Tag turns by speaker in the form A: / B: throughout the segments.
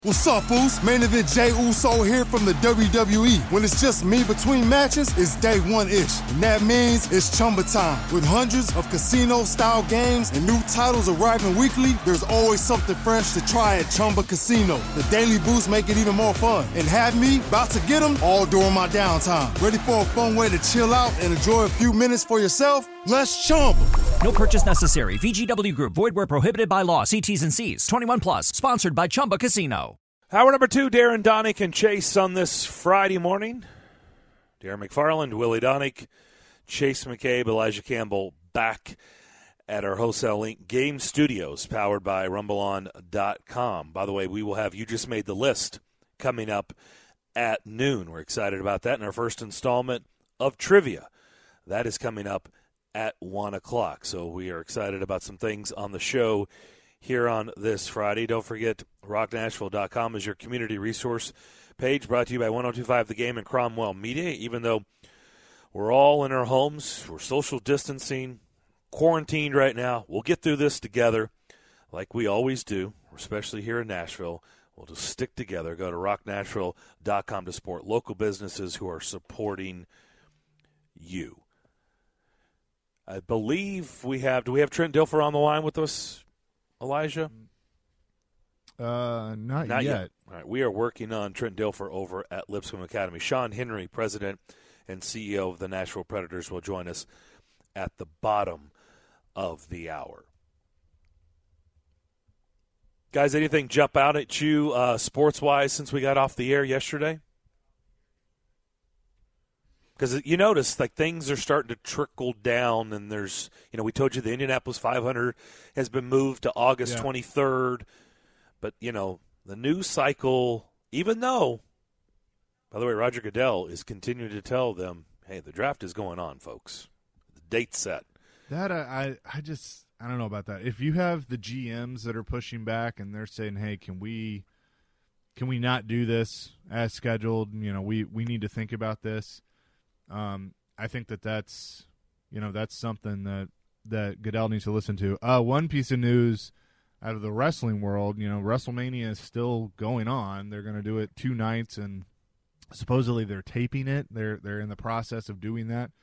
A: What's up, Foos? Main event Jey Uso here from the WWE. When it's just me between matches, it's day one-ish. And that means it's Chumba time. With hundreds of casino-style games and new titles arriving weekly, there's always something fresh to try at Chumba Casino. The daily boosts make it even more fun. And have me about to get them all during my downtime. Ready for a fun way to chill out and enjoy a few minutes for yourself? Let's Chumba.
B: No purchase necessary. VGW Group. Void where prohibited by law. See T's and C's. 21 plus. Sponsored by Chumba Casino.
C: Hour number 2, Darren Donick and Chase on this Friday morning. Darren McFarland, Willie Donick, Chase McCabe, Elijah Campbell back at our Wholesale Link Game Studios, powered by RumbleOn.com. By the way, we will have You Just Made the List coming up at noon. We're excited about that in our first installment of Trivia. That is coming up at 1 o'clock. So we are excited about some things on the show here on this Friday. Don't forget, rocknashville.com is your community resource page, brought to you by 102.5 The Game and Cromwell Media. Even though we're all in our homes, we're social distancing, quarantined right now, we'll get through this together like we always do, especially here in Nashville. We'll just stick together. Go to rocknashville.com to support local businesses who are supporting you. I believe we have – do we have Trent Dilfer on the line with us, Elijah?
D: Not yet.
C: All right, we are working on Trent Dilfer over at Lipscomb Academy. Sean Henry, president and CEO of the Nashville Predators, will join us at the bottom of the hour. Guys, anything jump out at you sports-wise since we got off the air yesterday? Because you notice, like, things are starting to trickle down, and there's, we told you the Indianapolis 500 has been moved to August 23rd. But, the news cycle, even though, by the way, Roger Goodell is continuing to tell them, hey, the draft is going on, folks. The date's set.
D: That, I don't know about that. If you have the GMs that are pushing back and they're saying, hey, can we not do this as scheduled? We need to think about this. I think that's something that Goodell needs to listen to. One piece of news out of the wrestling world, WrestleMania is still going on. They're going to do it 2 nights, and supposedly they're taping it. They're in the process of doing that,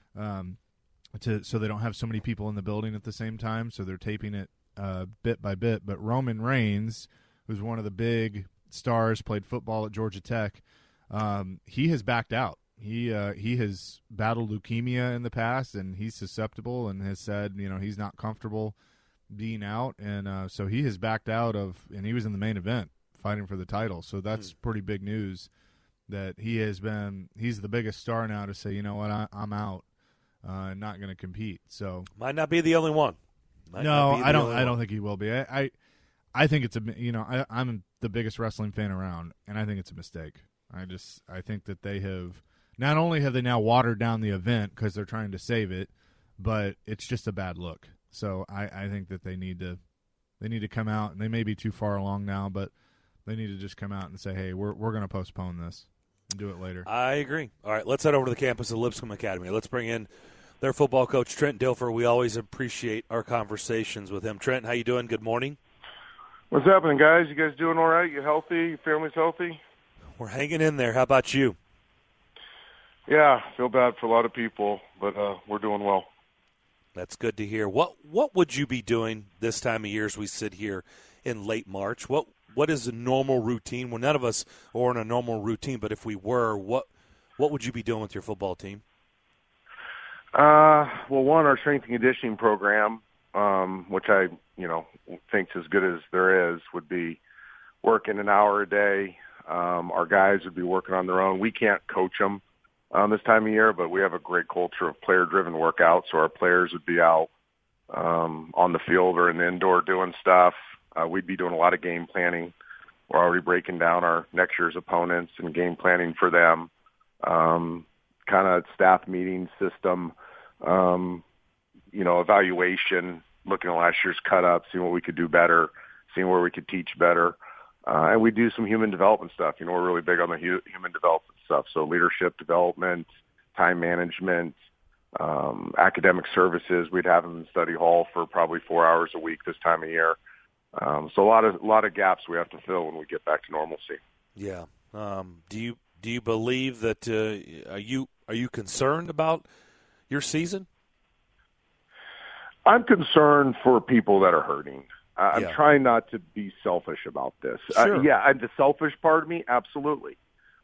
D: so they don't have so many people in the building at the same time. So they're taping it bit by bit. But Roman Reigns, who's one of the big stars, played football at Georgia Tech. He has backed out. He has battled leukemia in the past, and he's susceptible, and has said he's not comfortable being out, and so he has backed out of, and he was in the main event fighting for the title. So that's pretty big news that he's the biggest star now to say, you know what, I'm out, and not going to compete. So
C: might not be the only one.
D: I don't think he will be. I think it's I'm the biggest wrestling fan around, and I think it's a mistake. I think that they have. Not only have they now watered down the event because they're trying to save it, but it's just a bad look. So I think that they need to come out, and they may be too far along now, but they need to just come out and say, hey, we're going to postpone this and do it later.
C: I agree. All right, let's head over to the campus of Lipscomb Academy. Let's bring in their football coach, Trent Dilfer. We always appreciate our conversations with him. Trent, how you doing? Good morning.
E: What's happening, guys? You guys doing all right? You healthy? Your family's healthy?
C: We're hanging in there. How about you?
E: Yeah, feel bad for a lot of people, but we're doing well.
C: That's good to hear. What would you be doing this time of year as we sit here in late March? What is a normal routine? Well, none of us are in a normal routine, but if we were, what would you be doing with your football team?
E: Well, one, our strength and conditioning program, which I think's as good as there is, would be working an hour a day. Our guys would be working on their own. We can't coach them this time of year, but we have a great culture of player-driven workouts, so our players would be out on the field or in the indoor doing stuff. We'd be doing a lot of game planning. We're already breaking down our next year's opponents and game planning for them, kind of staff meeting system, evaluation, looking at last year's cut-up, seeing what we could do better, seeing where we could teach better. And we do some human development stuff. We're really big on the human development stuff. So leadership development, time management, academic services. We'd have them in study hall for probably 4 hours a week this time of year. So a lot of gaps we have to fill when we get back to normalcy.
C: Yeah. Do you believe that are you concerned about your season?
E: I'm concerned for people that are hurting. I'm trying not to be selfish about this.
C: Sure.
E: The selfish part of me, absolutely.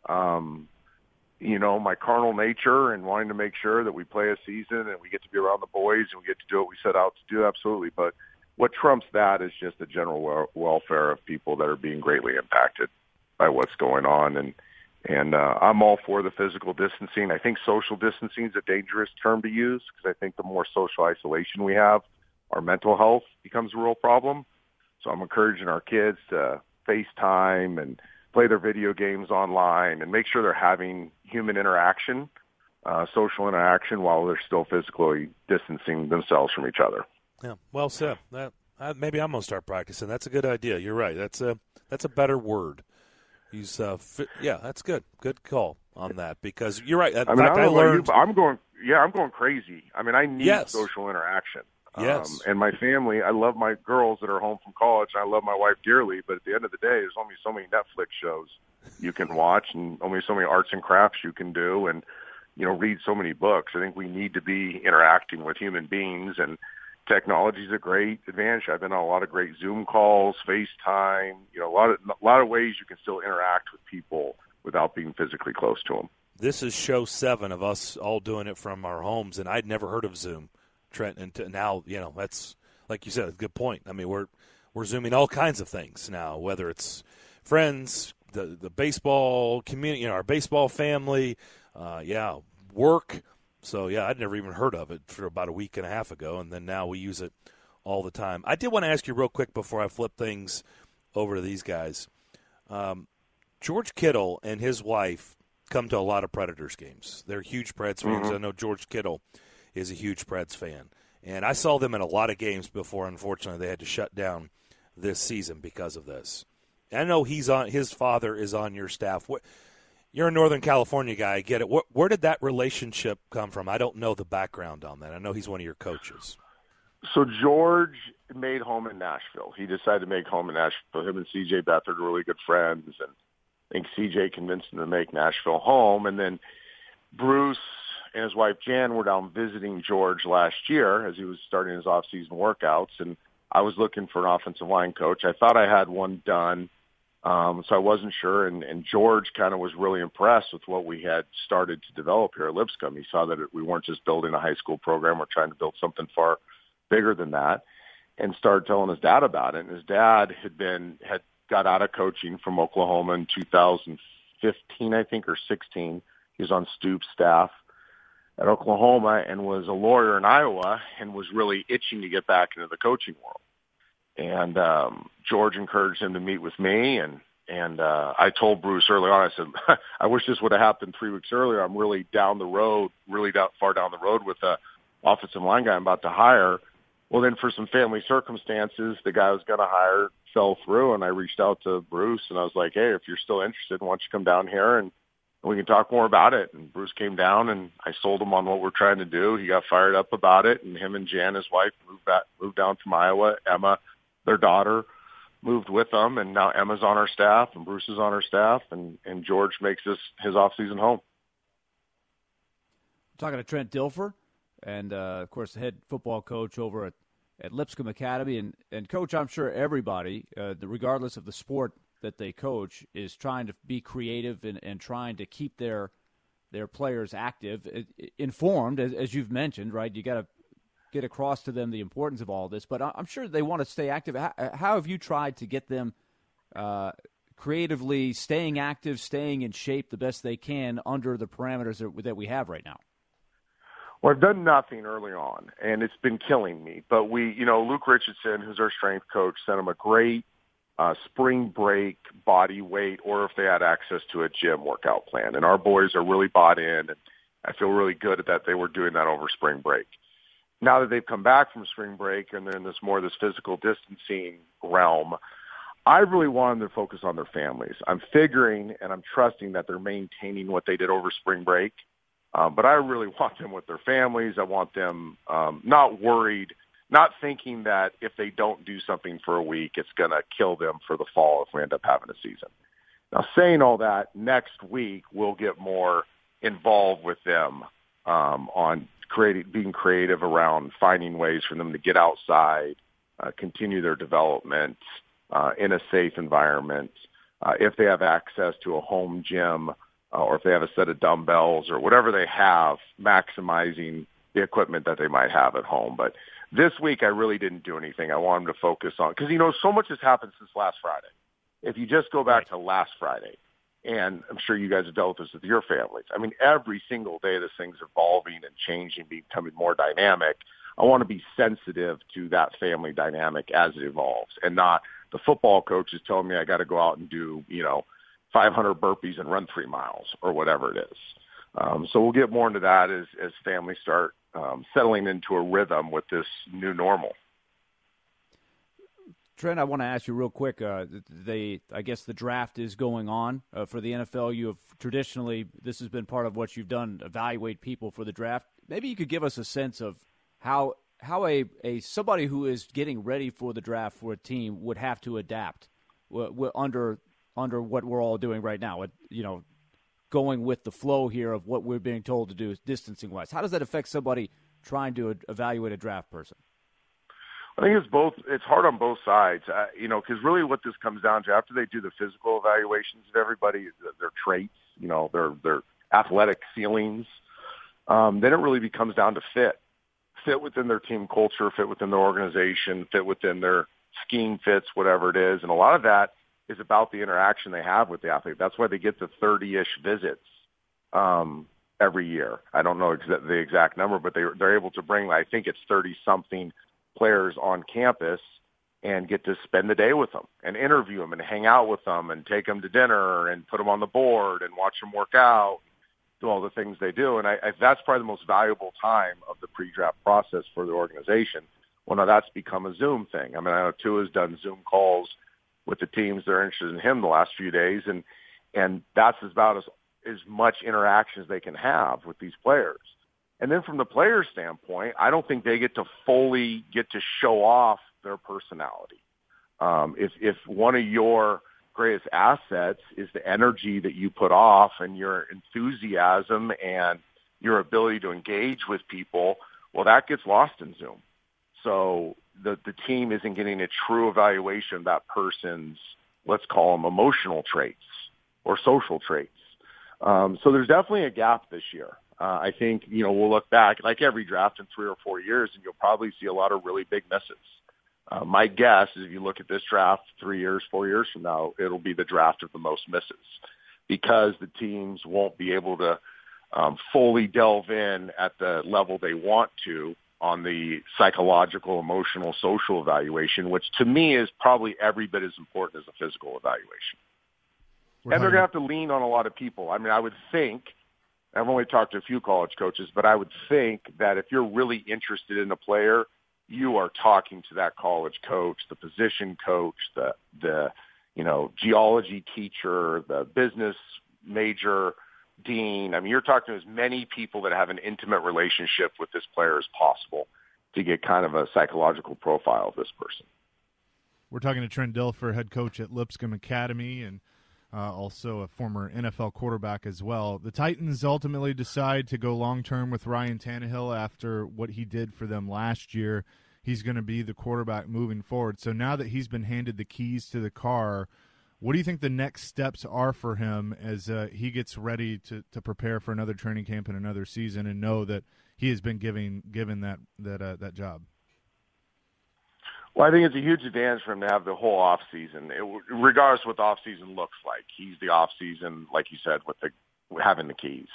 E: My carnal nature and wanting to make sure that we play a season and we get to be around the boys and we get to do what we set out to do, absolutely. But what trumps that is just the general welfare of people that are being greatly impacted by what's going on. And I'm all for the physical distancing. I think social distancing is a dangerous term to use because I think the more social isolation we have, our mental health becomes a real problem. So I'm encouraging our kids to FaceTime and play their video games online and make sure they're having human interaction, social interaction, while they're still physically distancing themselves from each other.
C: Yeah, well said. Maybe I'm going to start practicing. That's a good idea. You're right. That's a better word. That's good. Good call on that because you're right.
E: I learned. I'm going crazy. I mean, I need social interaction.
C: Yes.
E: And my family, I love my girls that are home from college, and I love my wife dearly, but at the end of the day, there's only so many Netflix shows you can watch and only so many arts and crafts you can do and, read so many books. I think we need to be interacting with human beings, and technology is a great advantage. I've been on a lot of great Zoom calls, FaceTime, a lot of ways you can still interact with people without being physically close to them.
C: This is show 7 of us all doing it from our homes, and I'd never heard of Zoom, Trent. And now, that's, like you said, a good point. I mean, we're Zooming all kinds of things now, whether it's friends, the baseball community, our baseball family, work. So, I'd never even heard of it for about a week and a half ago, and then now we use it all the time. I did want to ask you real quick before I flip things over to these guys. George Kittle and his wife come to a lot of Predators games. They're huge Preds fans.
E: Mm-hmm.
C: I know George Kittle is a huge Preds fan. And I saw them in a lot of games before, unfortunately, they had to shut down this season because of this. I know his father is on your staff. You're a Northern California guy, I get it. Where did that relationship come from? I don't know the background on that. I know he's one of your coaches.
E: So George made home in Nashville. He decided to make home in Nashville. Him and C.J. Beathard were really good friends, and I think C.J. convinced him to make Nashville home. And then Bruce and his wife Jan were down visiting George last year as he was starting his off-season workouts, and I was looking for an offensive line coach. I thought I had one done, so I wasn't sure, and George kind of was really impressed with what we had started to develop here at Lipscomb. He saw that we weren't just building a high school program, we're trying to build something far bigger than that, and started telling his dad about it. And his dad had got out of coaching from Oklahoma in 2015, I think, or 16. He was on Stoops' staff at Oklahoma and was a lawyer in Iowa and was really itching to get back into the coaching world. And George encouraged him to meet with me, and I told Bruce early on, I said, I wish this would have happened 3 weeks earlier. I'm really far down the road with a offensive line guy I'm about to hire. Well, then for some family circumstances, the guy I was going to hire fell through, and I reached out to Bruce, and I was like, hey, if you're still interested, why don't you come down here and we can talk more about it. And Bruce came down, and I sold him on what we're trying to do. He got fired up about it, and him and Jan, his wife, moved down from Iowa. Emma, their daughter, moved with them, and now Emma's on our staff, and Bruce is on our staff, and George makes this his off-season home.
F: I'm talking to Trent Dilfer, and, of course, the head football coach over at Lipscomb Academy. And Coach, I'm sure everybody, regardless of the sport that they coach, is trying to be creative and trying to keep their players active, informed, as you've mentioned, right? You got to get across to them the importance of all this, but I'm sure they want to stay active. How have you tried to get them creatively staying active, staying in shape the best they can under the parameters that we have right now?
E: Well, I've done nothing early on, and it's been killing me. But Luke Richardson, who's our strength coach, sent him a great spring break body weight, or if they had access to a gym workout plan. And our boys are really bought in, and I feel really good that they were doing that over spring break. Now that they've come back from spring break and they're in this physical distancing realm, I really want them to focus on their families. I'm figuring and I'm trusting that they're maintaining what they did over spring break. But I really want them with their families. I want them not worried not thinking that if they don't do something for a week, it's going to kill them for the fall if we end up having a season. Now, saying all that, next week we'll get more involved with them on being creative around finding ways for them to get outside, continue their development in a safe environment. If they have access to a home gym or if they have a set of dumbbells or whatever they have, maximizing the equipment that they might have at home. But this week I really didn't do anything. I want them to focus on, because, so much has happened since last Friday. If you just go back to last Friday, and I'm sure you guys have dealt with this with your families. I mean, every single day this thing's evolving and changing, becoming more dynamic. I want to be sensitive to that family dynamic as it evolves, and not the football coach is telling me I got to go out and do, 500 burpees and run 3 miles or whatever it is. So we'll get more into that as families start settling into a rhythm with this new normal.
F: Trent, I want to ask you real quick. I guess the draft is going on for the NFL. You have traditionally, this has been part of what you've done, evaluate people for the draft. Maybe you could give us a sense of how a somebody who is getting ready for the draft for a team would have to adapt under what we're all doing right now. Going with the flow here of what we're being told to do distancing wise. How does that affect somebody trying to evaluate a draft person?
E: I think it's both. It's hard on both sides, because really what this comes down to, after they do the physical evaluations of everybody, their traits, their athletic ceilings, then it really becomes down to fit within their team culture, fit within their organization, fit within their scheme fits, whatever it is. And a lot of that is about the interaction they have with the athlete. That's why they get the 30-ish visits every year. I don't know the exact number, but they're able to bring, I think it's 30-something players on campus and get to spend the day with them and interview them and hang out with them and take them to dinner and put them on the board and watch them work out, do all the things they do. And that's probably the most valuable time of the pre-draft process for the organization. Well, now that's become a Zoom thing. I mean, I know Tua's done Zoom calls with the teams that are interested in him the last few days, and that's about as much interaction as they can have with these players. And then from the player standpoint, I don't think they get to fully get to show off their personality. If one of your greatest assets is the energy that you put off and your enthusiasm and your ability to engage with people, well, that gets lost in Zoom. So the team isn't getting a true evaluation of that person's, let's call them emotional traits or social traits. So there's definitely a gap this year. I think, we'll look back like every draft in 3 or 4 years, and you'll probably see a lot of really big misses. My guess is if you look at this draft 3 years, 4 years from now, it'll be the draft of the most misses because the teams won't be able to fully delve in at the level they want to on the psychological, emotional, social evaluation, which to me is probably every bit as important as a physical evaluation. And they're going to have to lean on a lot of people. I mean, I would think, I've only talked to a few college coaches, but I would think that if you're really interested in a player, you are talking to that college coach, the position coach, the geology teacher, the business major, dean. I mean, you're talking to as many people that have an intimate relationship with this player as possible to get kind of a psychological profile of this person.
D: We're talking to Trent Dilfer, head coach at Lipscomb Academy, and also a former NFL quarterback as well. The Titans ultimately decide to go long-term with Ryan Tannehill after what he did for them last year. He's going to be the quarterback moving forward. So now that he's been handed the keys to the car, what do you think the next steps are for him as he gets ready to prepare for another training camp and another season and know that he has been given that job?
E: Well, I think it's a huge advantage for him to have the whole off season, regardless of what the off season looks like. He's the off season, like you said, with having the keys.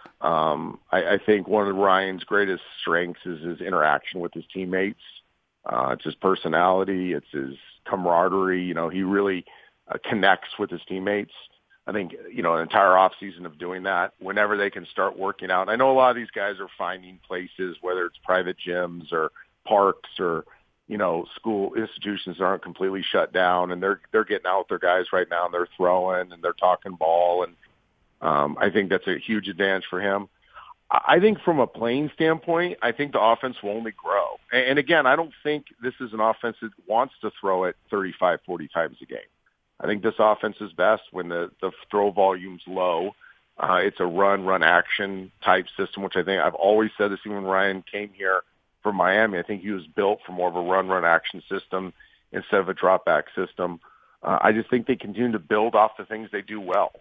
E: I think one of Ryan's greatest strengths is his interaction with his teammates. It's his personality. It's his camaraderie. He really connects with his teammates. I think, an entire off season of doing that, whenever they can start working out. I know a lot of these guys are finding places, whether it's private gyms or parks or school institutions that aren't completely shut down, and they're getting out with their guys right now, and they're throwing and they're talking ball, and I think that's a huge advantage for him. I think from a playing standpoint, I think the offense will only grow. And again, I don't think this is an offense that wants to throw it 35, 40 times a game. I think this offense is best when the throw volume's low. It's a run action type system, which I think I've always said this even when Ryan came here from Miami. I think he was built for more of a run action system instead of a drop back system. I just think they continue to build off the things they do well.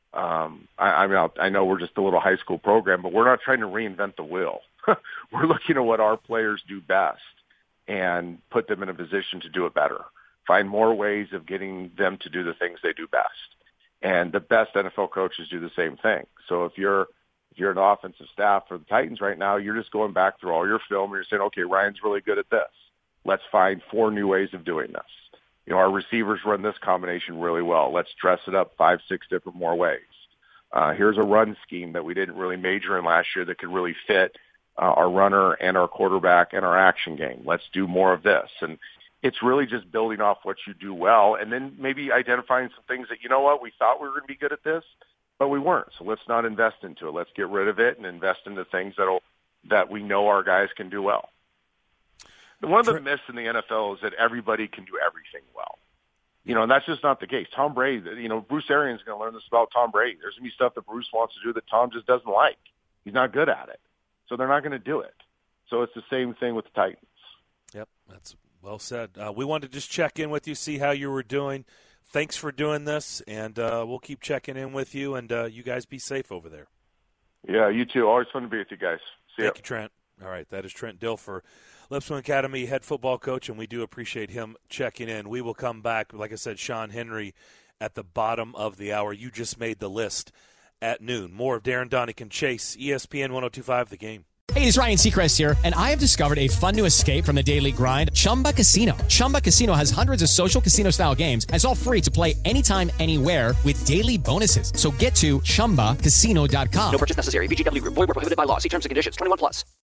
E: I know we're just a little high school program, but we're not trying to reinvent the wheel. We're looking at what our players do best and put them in a position to do it better. Find more ways of getting them to do the things they do best. And the best NFL coaches do the same thing. So if you're an offensive staff for the Titans right now, you're just going back through all your film and you're saying, okay, Ryan's really good at this. Let's find 4 new ways of doing this. You know, our receivers run this combination really well. Let's dress it up 5, 6 different more ways. Here's a run scheme that we didn't really major in last year that could really fit our runner and our quarterback and our action game. Let's do more of this. And it's really just building off what you do well and then maybe identifying some things that, you know what, we thought we were going to be good at this, but we weren't. So let's not invest into it. Let's get rid of it and invest into things that we know our guys can do well. One of the myths in the NFL is that everybody can do everything well. You know, and that's just not the case. Tom Brady, you know, Bruce Arians is going to learn this about Tom Brady. There's going to be stuff that Bruce wants to do that Tom just doesn't like. He's not good at it. So they're not going to do it. So it's the same thing with the Titans.
C: Yep, that's well said. We wanted to just check in with you, see how you were doing. Thanks for doing this, and we'll keep checking in with you, and you guys be safe over there.
E: Yeah, you too. Always fun to be with you guys. See ya.
C: Thank you, Trent. All right, that is Trent Dilfer, Lipscomb Academy head football coach, and we do appreciate him checking in. We will come back, like I said, Sean Henry at the bottom of the hour. You just made the list at noon. More of Darren Donick and Chase, ESPN 102.5 The Game.
G: Hey, it's Ryan Seacrest here, and I have discovered a fun new escape from the daily grind, Chumba Casino. Chumba Casino has hundreds of social casino-style games, and it's all free to play anytime, anywhere with daily bonuses. So get to ChumbaCasino.com.
B: No purchase necessary. VGW Group. Void where prohibited by law. See terms and conditions. 21+.